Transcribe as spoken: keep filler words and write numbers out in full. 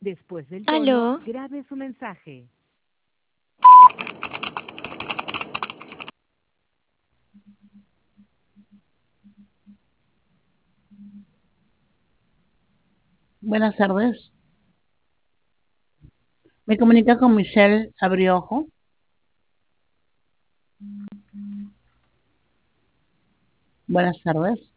Después del tono, Aló, grabe su mensaje. Buenas tardes. Me comunica con Michelle Abriojo. Buenas tardes.